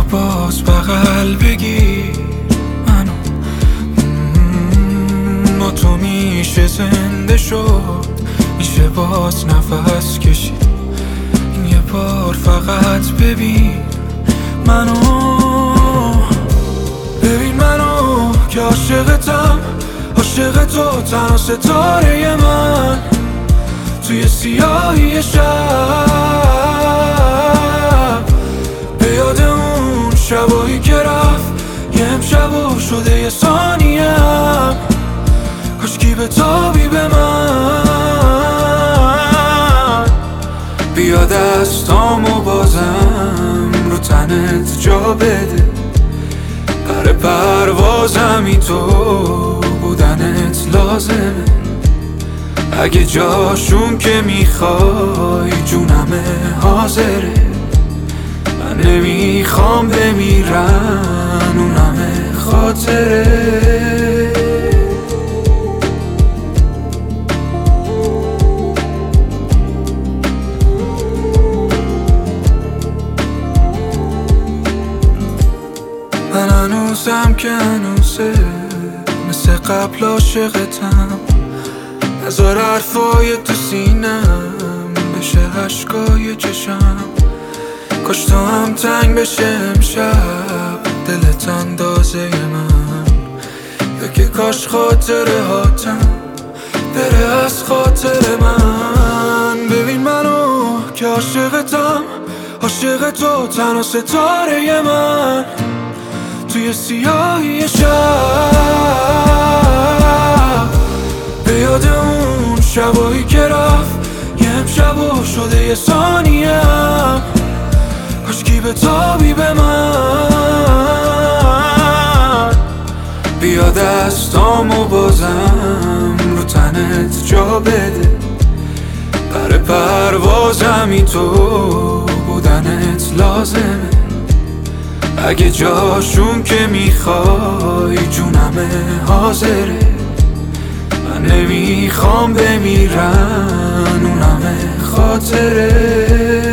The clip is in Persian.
باز بغل بگیر منو، با تو میشه زنده شد، میشه باز نفس کشید. این یه بار فقط ببین منو، ببین منو که عاشقتم، عاشق تو تنها ستاره من توی سیاهی شب. به یاد اون شبایی که رفت، یه امشب شده یه ثانیم، کاشکی بتابی به من. بیا دستامو بازم رو تنت جا بده، پر پروازمی تو بودنت لازمه. اگه جاشون که میخوای جونمه حاضره، من نمیخوام بمیرن اونمه خاطره. من هنوزم که هنوزه مثل قبل عاشقتم، نذار حرفای تو سینم بشه عشقای چشم. کاش تو هم تنگ بشه امشب دلت اندازه من، یا که کاش خاطره هاتم بره از خاطر من. ببین منو که عاشقتم، عاشق تو تنها ستاره من توی سیاهی شب. به یاد اون شبایی که رفت، یه امشب شده یه ثانیم، کاشکی بتابی به من. بیا دستامو بازم رو تنت جا بده، پر پروازمی تو بودنت لازمه. اگه جاشون که میخوای جونمه حاضره، من نمیخوام بمیرن اونمه خاطره.